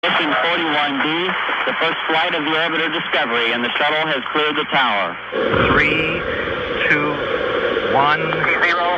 Mission 41D, the first flight of the orbiter Discovery, and the shuttle has cleared the tower. 3, 2, 1, 0.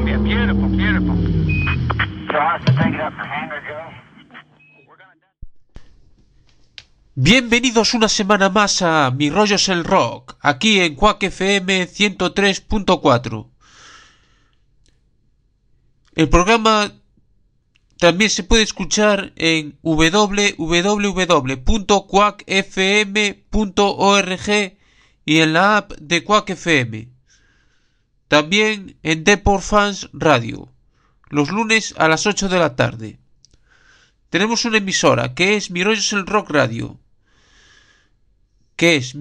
Columbia. Beautiful, beautiful. Bienvenidos una semana más a Mi Rollo es el Rock, aquí en Quack FM 103.4. El programa también se puede escuchar en www.quackfm.org y en la app de Quack FM. También en Deport Fans Radio, los lunes a las 8 de la tarde. Tenemos una emisora que es Mi Rollo es el Rock Radio, que es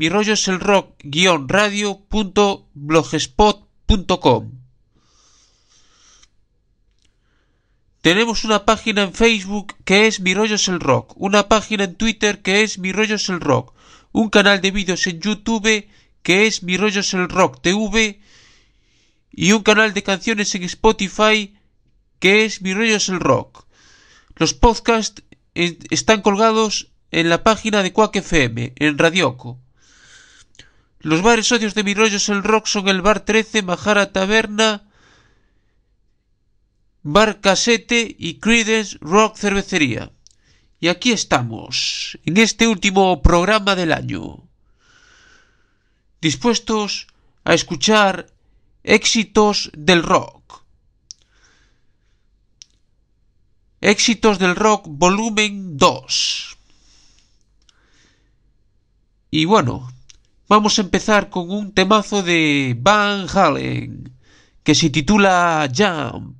mirolloselrock-radio.blogspot.com. Tenemos una página en Facebook que es Mi Rollo es el Rock, una página en Twitter que es Mi Rollo es el Rock, un canal de vídeos en YouTube que es Mi Rollo es el Rock TV y un canal de canciones en Spotify que es Mi Rollo es el Rock. Los podcasts están colgados en la página de Quack FM, en Radioco. Los bares socios de Mi Rollo es el Rock son el Bar 13, Majara Taberna, Bar Casete y Creedence Rock Cervecería. Y aquí estamos, en este último programa del año, dispuestos a escuchar éxitos del rock. Éxitos del rock volumen 2. Y bueno, vamos a empezar con un temazo de Van Halen que se titula Jump.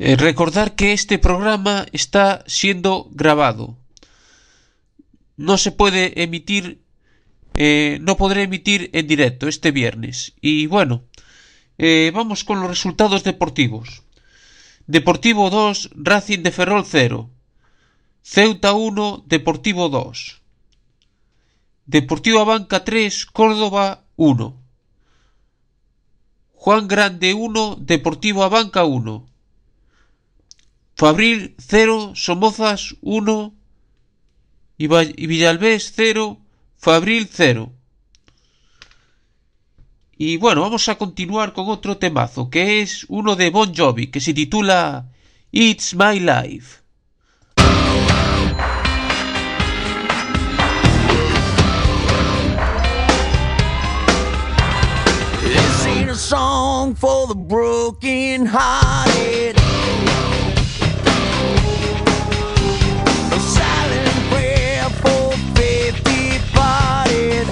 Recordar que este programa está siendo grabado. No se puede emitir, no podré emitir en directo este viernes. Y bueno, vamos con los resultados deportivos. Deportivo 2, Racing de Ferrol 0. Ceuta 1, Deportivo 2. Deportivo Abanca 3, Córdoba 1. Juan Grande 1, Deportivo Abanca 1. Fabril 0, Somozas 1 y Villalbés 0, Fabril 0. Y bueno, vamos a continuar con otro temazo, que es uno de Bon Jovi, que se titula It's My Life. This ain't a song for the broken hearted. A silent prayer for faith departed.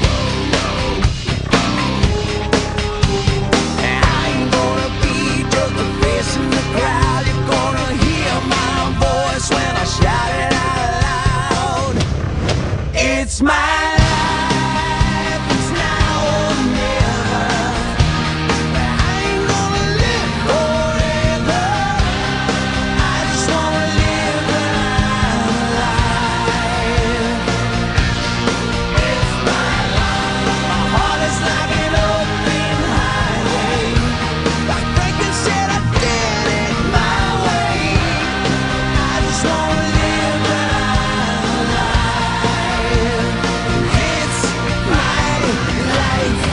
And I ain't gonna be just a face in the crowd. You're gonna hear my voice when I shout it out loud. It's my life, it's now or never. I ain't gonna live forever. I just wanna live my life. It's my life. My heart is like an open highway. Like Franklin said, I did it my way. I just wanna live my life. It's my life.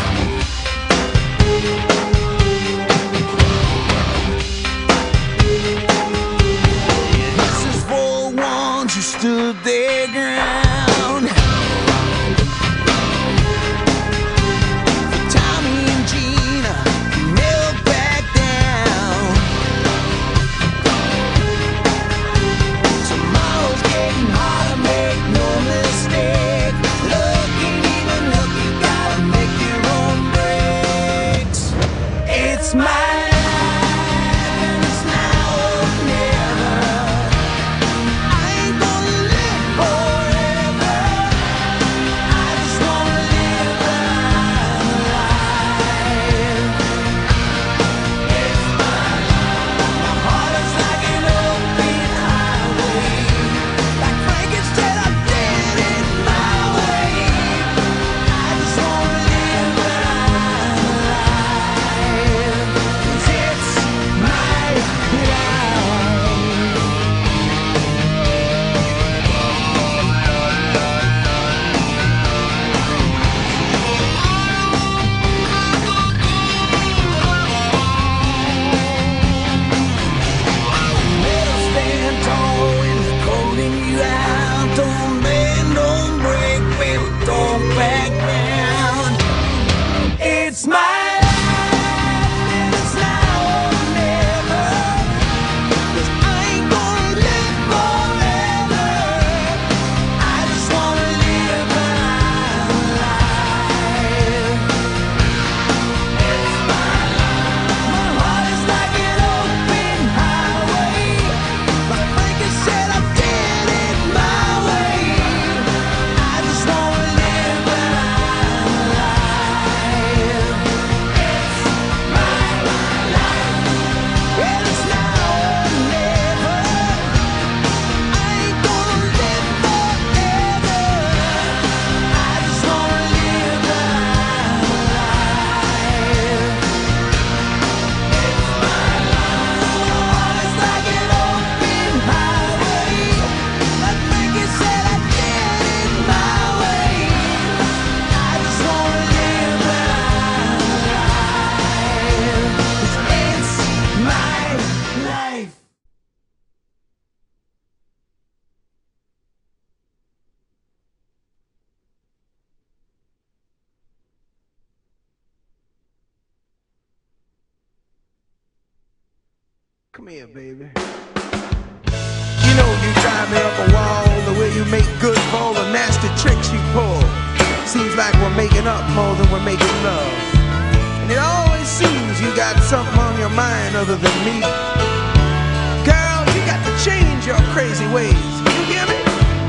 This is for the ones who stood their ground. For Tommy and Gina, who never backed down. Tomorrow's getting harder, make no mistake. Look ain't even look, you gotta make your own breaks. It's my life and it's now or never. I ain't gonna live forever. I just wanna live my life. It's my life. My heart is like an open highway. Like Frankenstein, I did it my way. I just wanna live my life. 'Cause it's my life. Better stand tall when they're calling you out. Don't bend, don't break, baby, don't back down. It's my life and it's now or never. 'Cause I ain't gonna live forever. I just wanna live my life. It's my life. My heart is like an open highway. Like Franklin said, I did it my way. I just wanna live my life. It's my life. And it's now or never. I ain't gonna live forever. I just wanna live my life. It's my life. My heart is like an open highway. Like Franklin said, I did it my way. I just wanna live my life. 'Cause it's my life. Come here, baby. You know you drive me up a wall, the way you make good for all the nasty tricks you pull. Seems like we're making up more than we're making love. And it always seems you got something on your mind other than me. Girl, crazy ways. You hear me?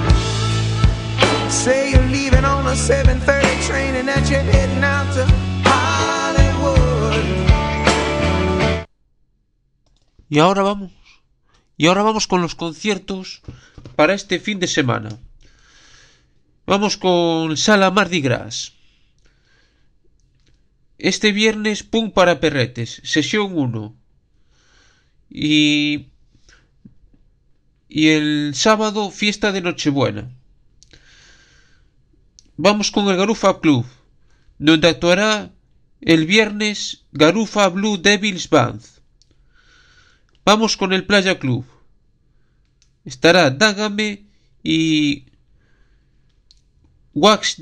Say you're leaving on a 7:30 train and that you're heading out to Hollywood. Y ahora vamos con los conciertos para este fin de semana. Vamos con Sala Mardi Gras. Este viernes, Punk para Perretes, sesión 1. Y el sábado, fiesta de Nochebuena. Vamos con el Garufa Club, donde actuará el viernes Garufa Blue Devils Band. Vamos con el Playa Club. Estará Dágame y Wax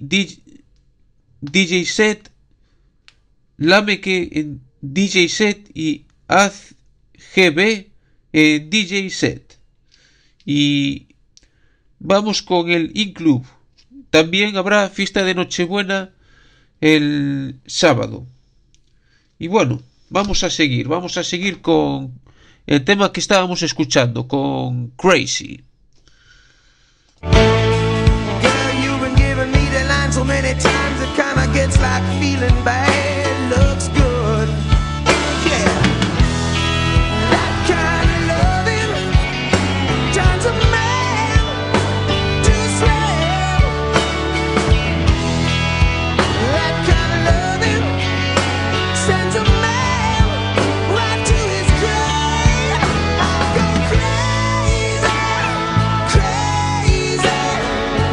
DJ Set, Lameke en DJ Set y Az GB en DJ Set. Y vamos con el In-Club. También habrá fiesta de Nochebuena el sábado. Y bueno, vamos a seguir con el tema que estábamos escuchando, con Crazy. So many times it kinda gets like feeling bad looks good. Yeah, that kind of loving turns a man to slave. That kind of loving sends a man right to his grave. I go crazy, crazy,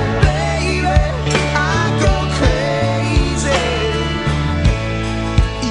baby.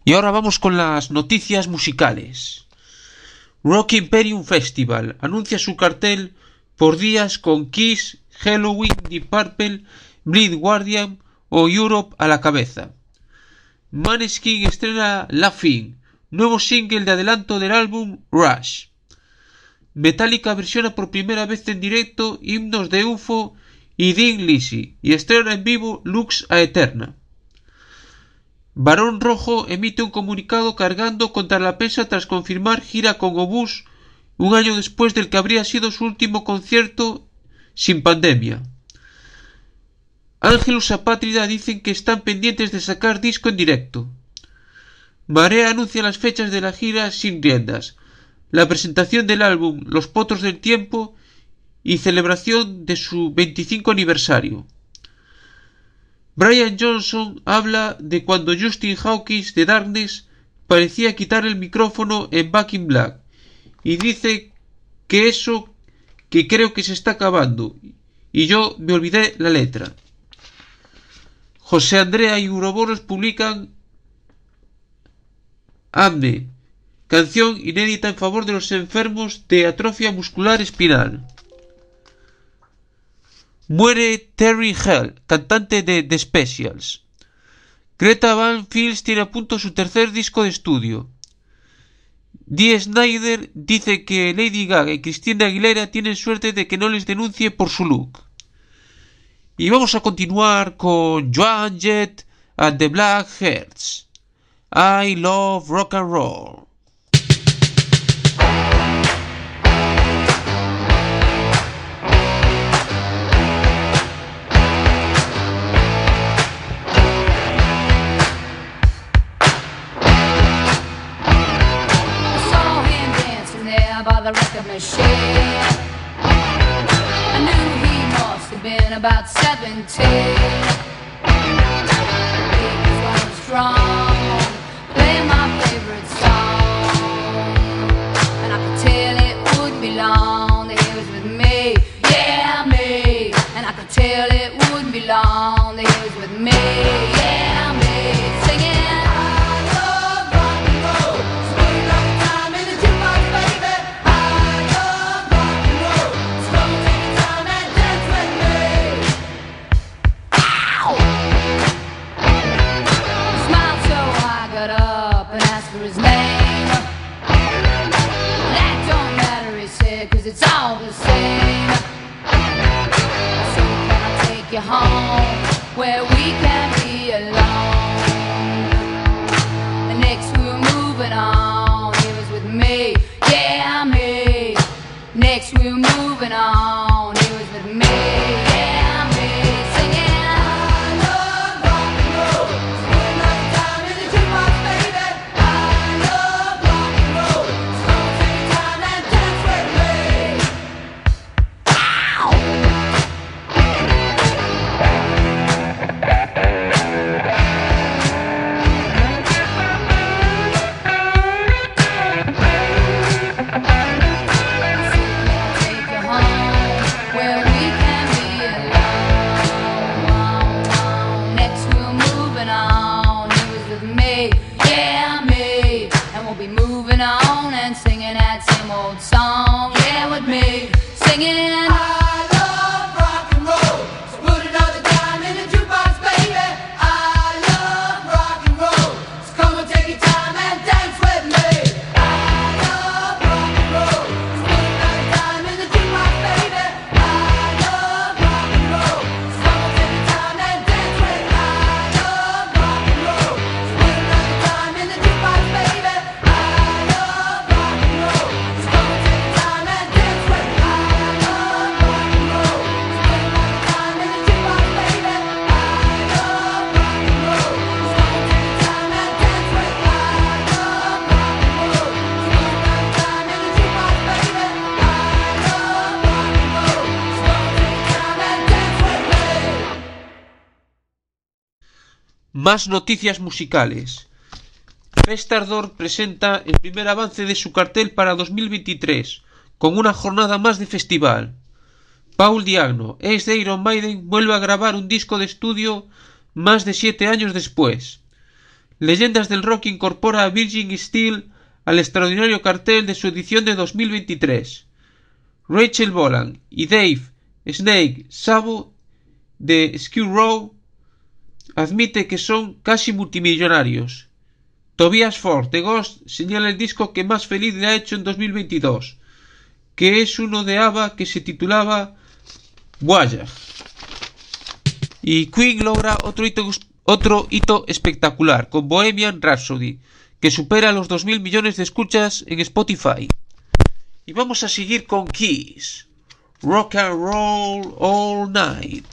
Y ahora vamos con las noticias musicales. Rock Imperium Festival anuncia su cartel por días con Kiss, Halloween, Deep Purple, Blind Guardian o Europe a la cabeza. Maneskin estrena Laughing, nuevo single de adelanto del álbum Rush. Metallica versiona por primera vez en directo himnos de UFO y Thin Lizzy y estrena en vivo Lux Aeterna. Barón Rojo emite un comunicado cargando contra la prensa tras confirmar gira con Obús un año después del que habría sido su último concierto sin pandemia. Ángelus Apátrida dicen que están pendientes de sacar disco en directo. Marea anuncia las fechas de la gira Sin Riendas, la presentación del álbum Los Potros del Tiempo y celebración de su 25 aniversario. Brian Johnson habla de cuando Justin Hawkins de Darkness parecía quitar el micrófono en Back in Black y dice que eso que creo que se está acabando y yo me olvidé la letra. José Andrea y Uroboros publican Adme, canción inédita en favor de los enfermos de atrofia muscular espinal. Muere Terry Hell, cantante de The Specials. Greta Van Fleet tiene a punto su tercer disco de estudio. Dee Snider dice que Lady Gaga y Christina Aguilera tienen suerte de que no les denuncie por su look. Y vamos a continuar con Joan Jett and the Black Hearts. I love rock and roll. By the record machine, I knew he must have been about 17. He was going strong, playing my favorite song, and I could tell it wouldn't be long that he was with me, yeah me. And I could tell it wouldn't be long that he was with me, yeah me, singing. It's all the same. So can I take you home where we can be alone? And next we were moving on. He was with me, yeah me. Next we were moving on. He was with me, yeah me. Singing. I love rock and roll. Spend enough time in the jukebox, baby. I love rock and roll. So take your time and dance with me. Song, yeah, with me, singing. I love rock and roll, so put another dime in the jukebox, baby. I love rock and roll, so come and take your time and dance with me. I love rock and roll, so put another dime in the jukebox, baby. I love rock and roll, so come and take your time and dance with me. I love rock and roll, so put another dime in the jukebox, baby. I love rock and roll, so come and take your time and dance with me. I love rock and roll, so put another dime in the jukebox, baby. I love rock and roll, so come and take your time and dance with me. I love rock and roll, so put another dime in the jukebox, baby. I love rock and roll, so come and take your time and dance with me. Más noticias musicales. Festardor presenta el primer avance de su cartel para 2023, con una jornada más de festival. Paul Di'Anno, ex de Iron Maiden, vuelve a grabar un disco de estudio más de 7 años después. Leyendas del Rock incorpora a Virgin Steel al extraordinario cartel de su edición de 2023. Rachel Bolan y Dave Snake Sabo de Skid Row admite que son casi multimillonarios. Tobias Forge de Ghost señala el disco que más feliz le ha hecho en 2022, que es uno de ABBA que se titulaba Voyage. Y Queen logra otro hito espectacular con Bohemian Rhapsody, que supera los 2.000 millones de escuchas en Spotify. Y vamos a seguir con Kiss, Rock and Roll All Night.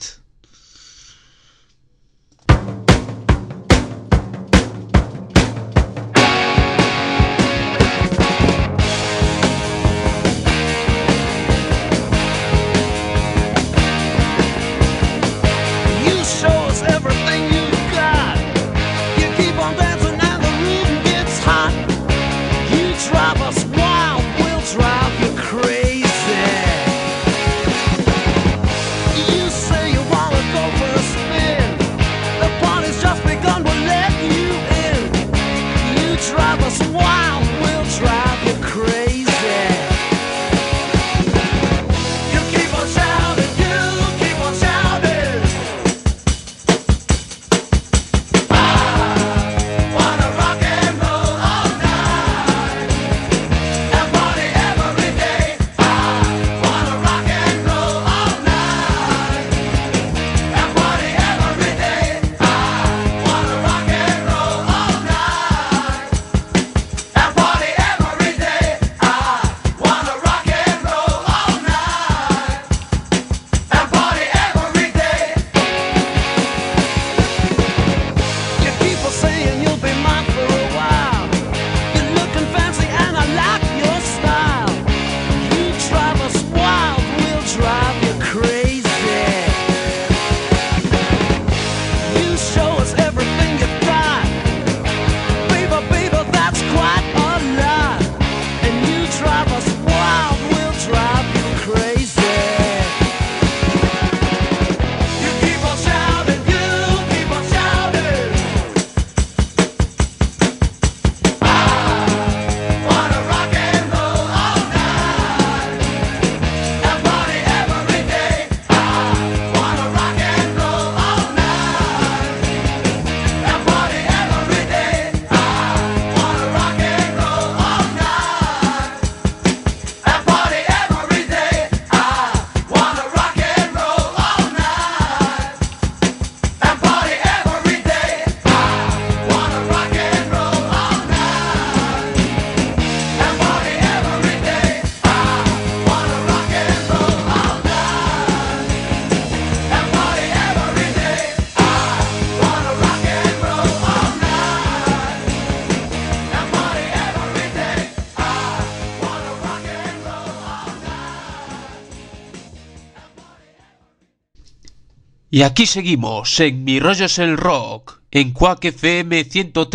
Y aquí seguimos en Mi Rollo es el Rock, en Quack FM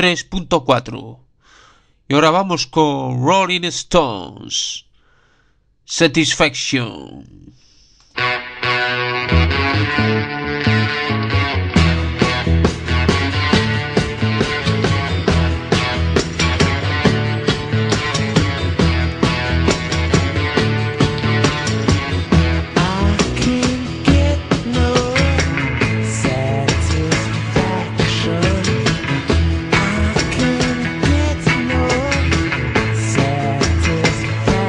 103.4. Y ahora vamos con Rolling Stones, Satisfaction.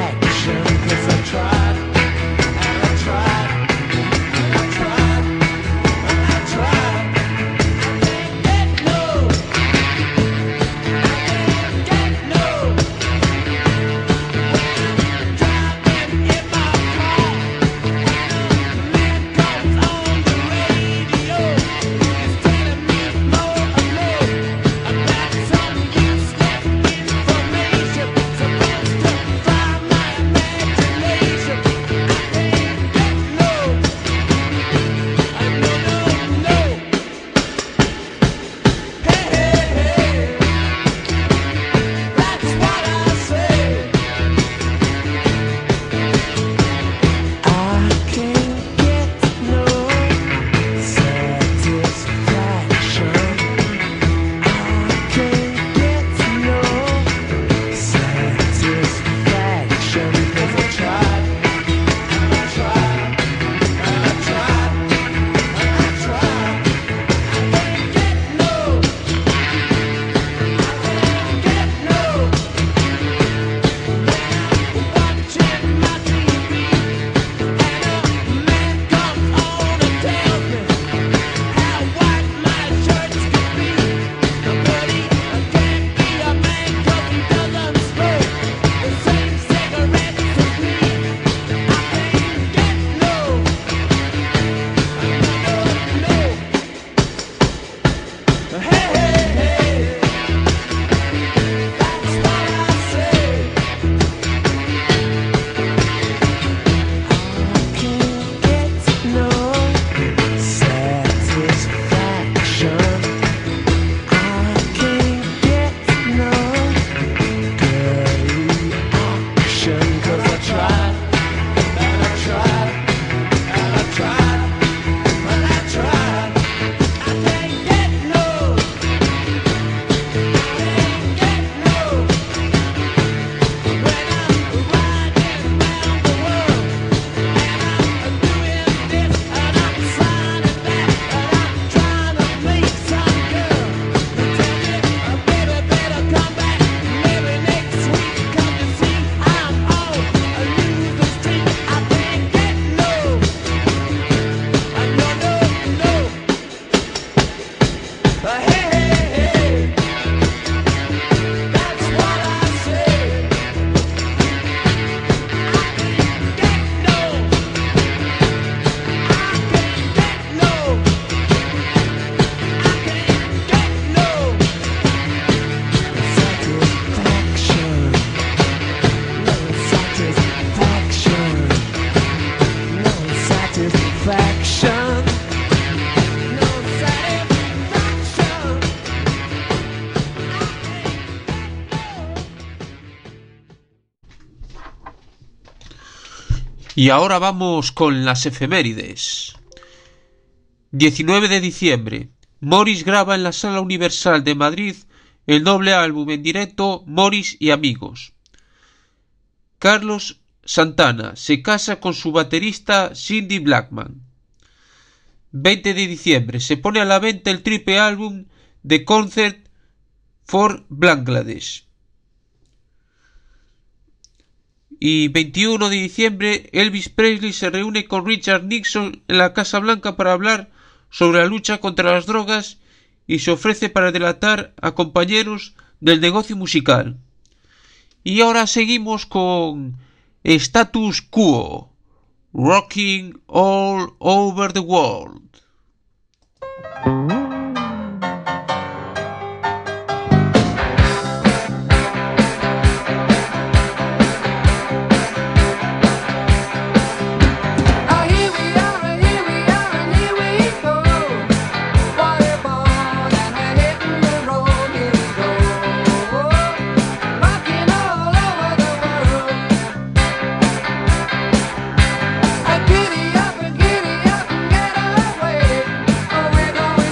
Tried, and I tried. Y ahora vamos con las efemérides. 19 de diciembre. Morris graba en la Sala Universal de Madrid el doble álbum en directo Morris y Amigos. Carlos Santana se casa con su baterista Cindy Blackman. 20 de diciembre. Se pone a la venta el triple álbum The Concert for Bangladesh. Y 21 de diciembre, Elvis Presley se reúne con Richard Nixon en la Casa Blanca para hablar sobre la lucha contra las drogas y se ofrece para delatar a compañeros del negocio musical. Y ahora seguimos con Status Quo, Rocking All Over the World. Giddy up and get away.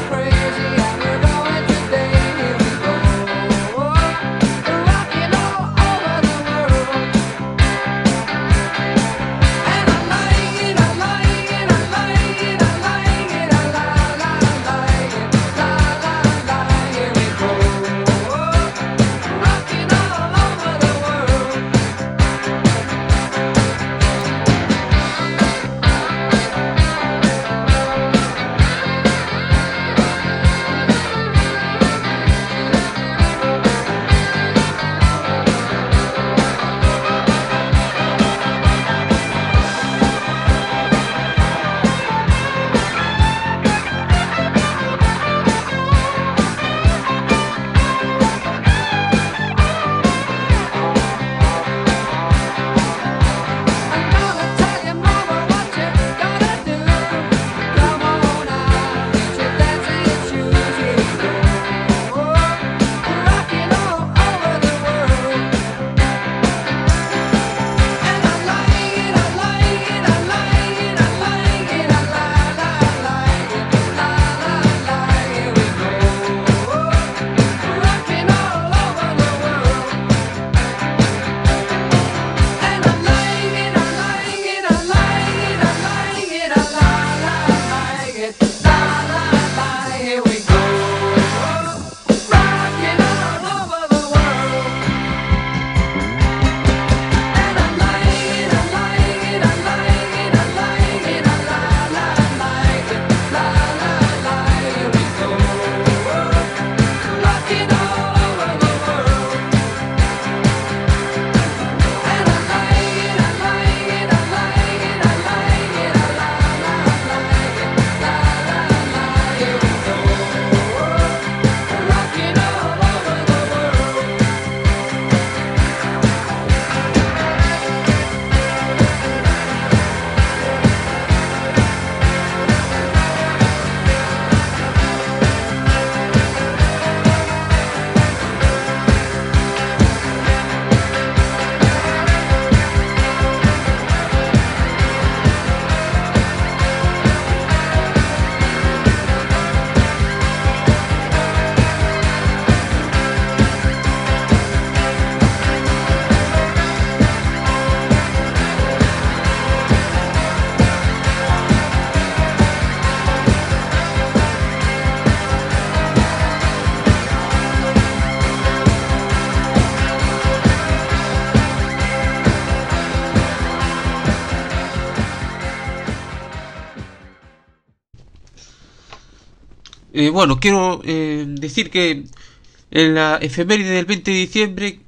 Bueno, quiero decir que en la efeméride del 20 de diciembre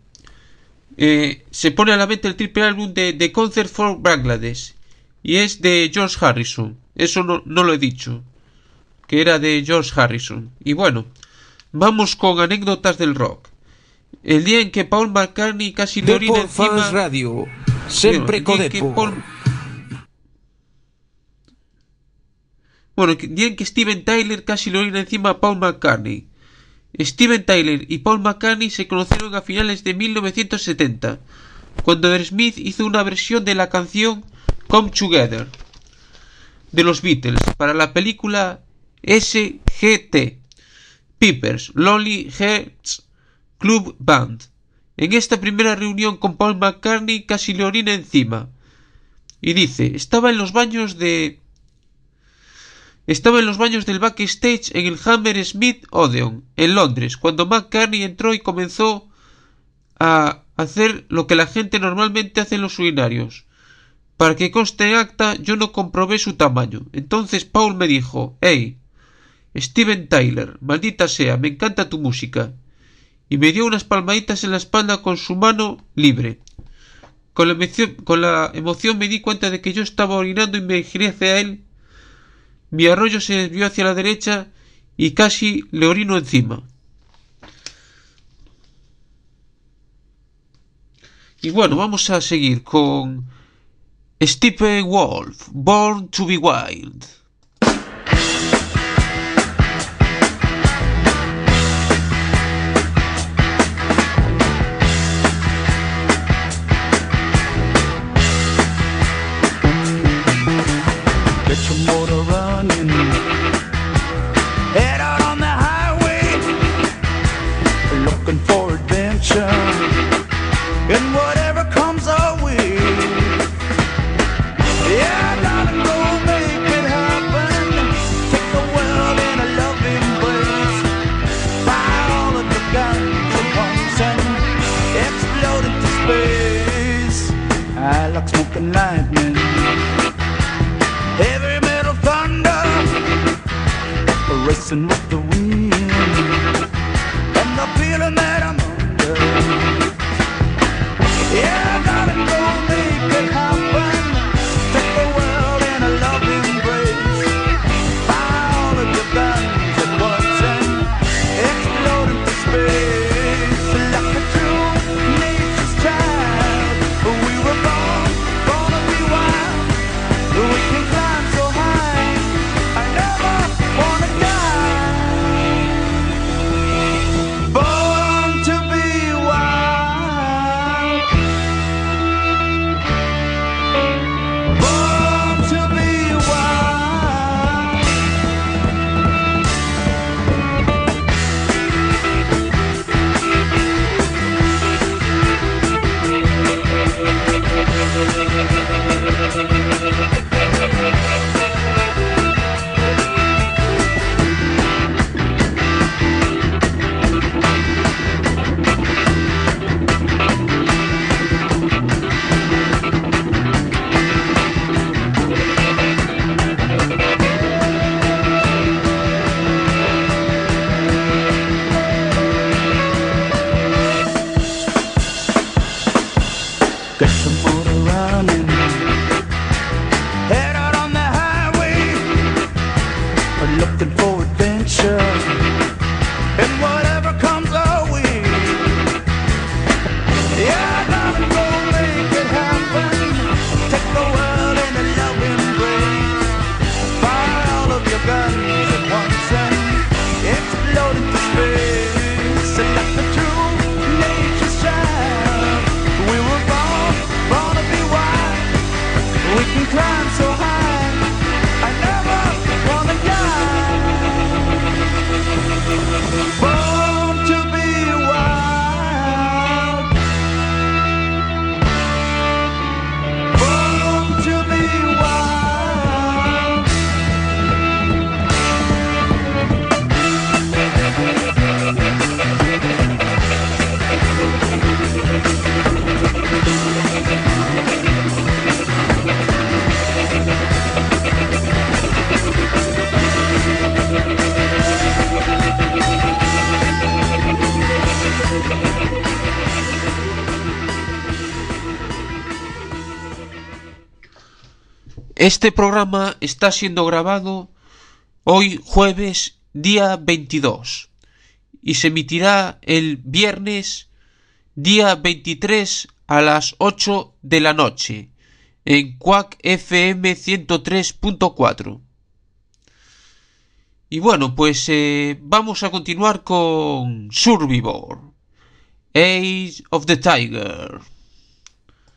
se pone a la venta el triple álbum de The Concert for Bangladesh y es de George Harrison. Eso no lo he dicho, que era de George Harrison. Y bueno, vamos con anécdotas del rock. El día en que Paul McCartney casi le orina encima... Radio, sempre codepo. Bueno, el día en que Steven Tyler casi le orina encima a Paul McCartney. Steven Tyler y Paul McCartney se conocieron a finales de 1970, cuando Smith hizo una versión de la canción Come Together de los Beatles para la película SGT Pepper's Lonely Hearts Club Band. En esta primera reunión con Paul McCartney casi le orina encima y dice: estaba en los baños del backstage en el Hammersmith Odeon en Londres cuando McCartney entró y comenzó a hacer lo que la gente normalmente hace en los urinarios. Para que conste en acta, yo no comprobé su tamaño. Entonces Paul me dijo: hey, Steven Tyler, maldita sea, me encanta tu música. Y me dio unas palmaditas en la espalda con su mano libre. Con la emoción me di cuenta de que yo estaba orinando y me giré hacia él. Mi arroyo se desvió hacia la derecha y casi le orino encima. Y bueno, vamos a seguir con Steppenwolf, Born to be Wild. Get your motor running, head out on the highway, looking for adventure, and whatever comes our way. Yeah, I gotta go make it happen, take the world in a loving embrace, buy all of the guns at once and explode into space. I like smoking lightning, heavy metal thunder, racing with the wind, and the feeling that I'm under. Yeah, I gotta go make it happen, take the world in a loving embrace, buy all of your guns at once and explode into space. Like a true nature's child, we were born to be wild. We can climb so high, I never wanna die. Born to be wild. Born to be wild. Get some motor running, head out on the highway, looking for adventure, and whatever comes our way. Yeah, I gotta go make it happen, take the world in a loving embrace, fire all of your guns at once and explode into space. And like the true nature's child, we were born to be wild. We can climb so high, I never wanna die. Born to be wild. Born to be wild. Este programa está siendo grabado hoy jueves día 22 y se emitirá el viernes día 23 a las 8 de la noche en Quack FM 103.4. Y bueno, pues vamos a continuar con Survivor, Age of the Tiger.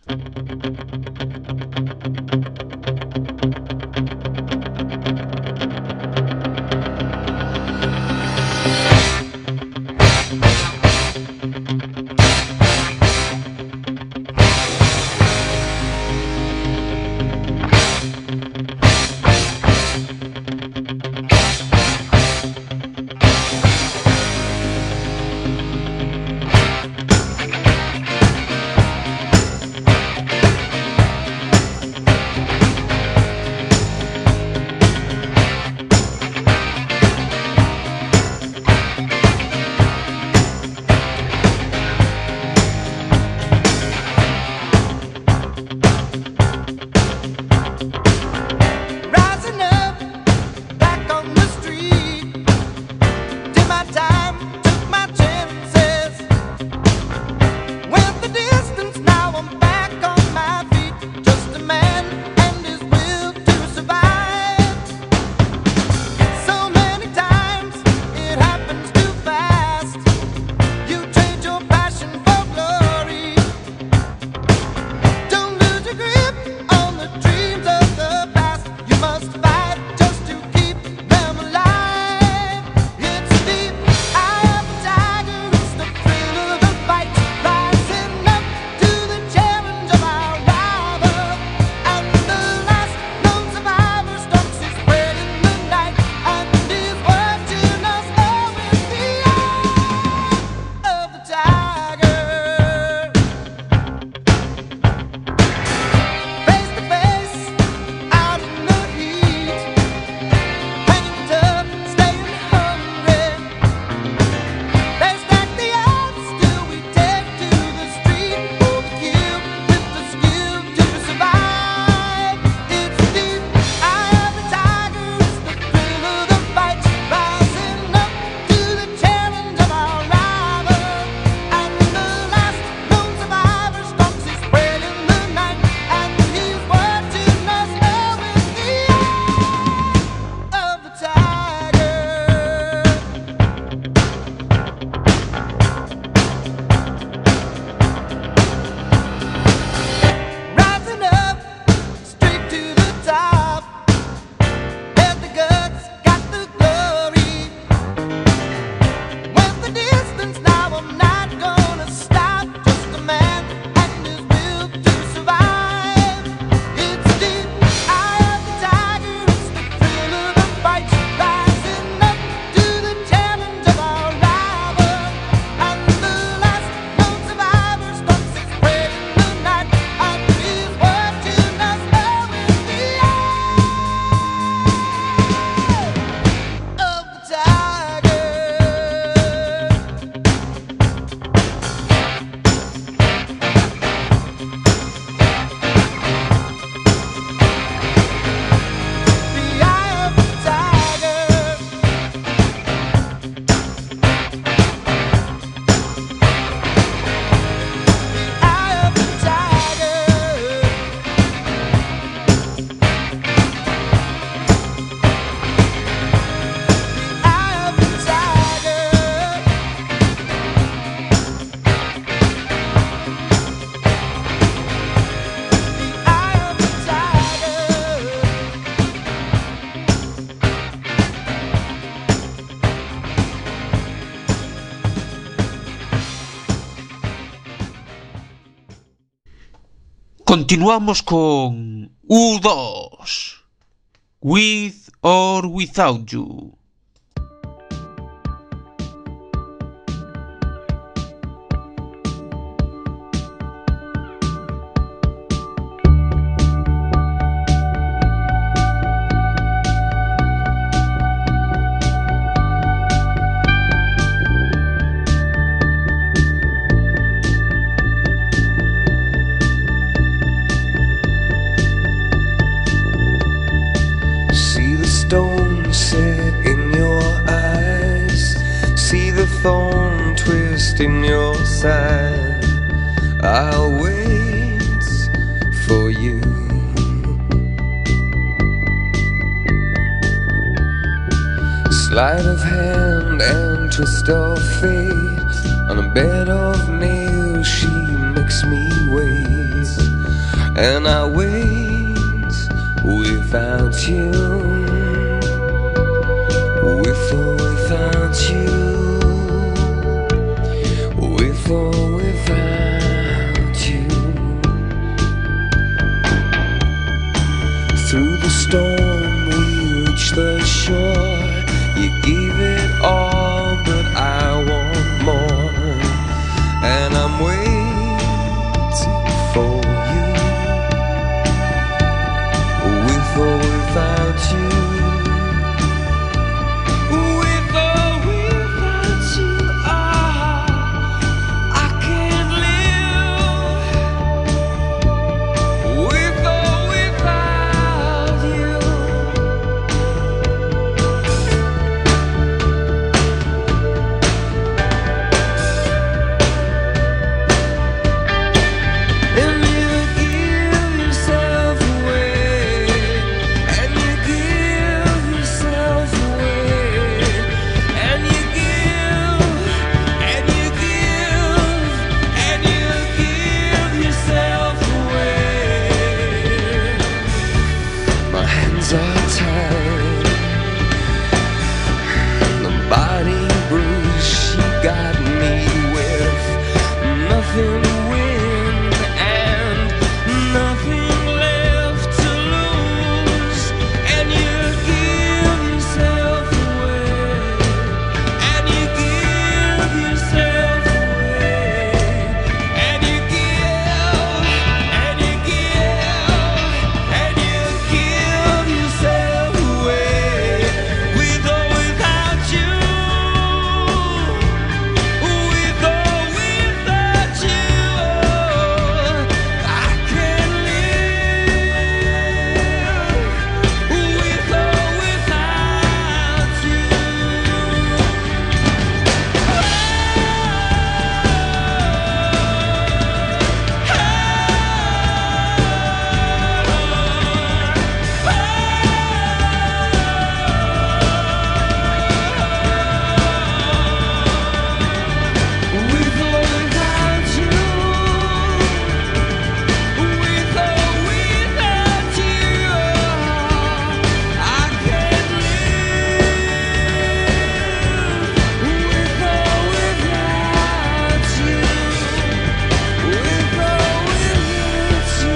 Continuamos con U2, With or Without You. Thorn twist in your side, I'll wait for you. Sleight of hand and twist of fate, on a bed of nails she makes me wait. and I wait without you, with or without you, with or without you. Through the storm we reach the shore. You gave it all, but I want more, and I'm waiting for you, with or without you, with or without you. I can't live with or without you. And you give yourself away, and you give yourself away, and you give, and you give, and you give yourself away. My hands are tied, the body bruise she got me with, nothing to win and nothing left to lose. And you give yourself away, and you give yourself away, and you give, and you give, and you give yourself away, with or without you, with or without you. I can't live with or without you. With or without you, with or without you, I can't live with or without you, with or without you.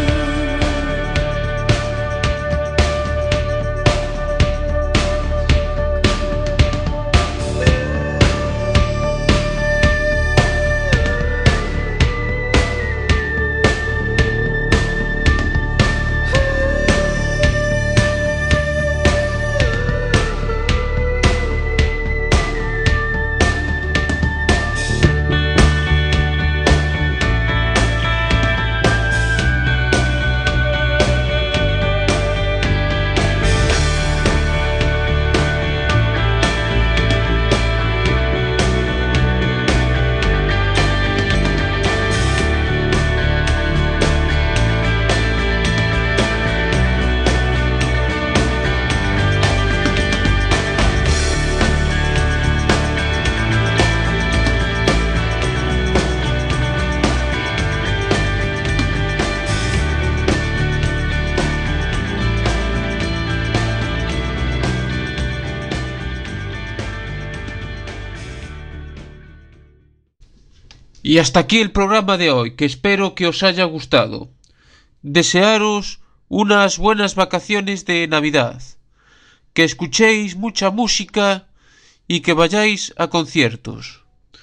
Y hasta aquí el programa de hoy, que espero que os haya gustado. Desearos unas buenas vacaciones de Navidad, que escuchéis mucha música y que vayáis a conciertos.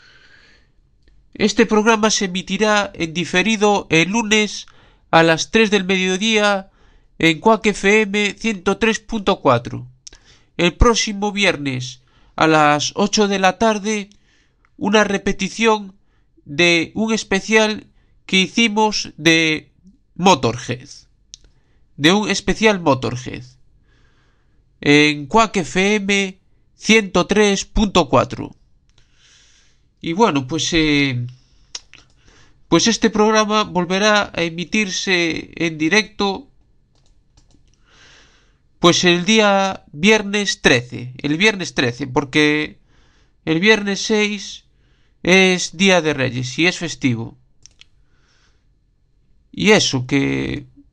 Este programa se emitirá en diferido el lunes a las 3 del mediodía en Quack FM 103.4. El próximo viernes a las 8 de la tarde una repetición de un especial que hicimos de Motorhead, en Quack FM 103.4. Y bueno, pues este programa volverá a emitirse en directo pues el viernes 13, porque el viernes 6 es Día de Reyes y es festivo. Y eso, que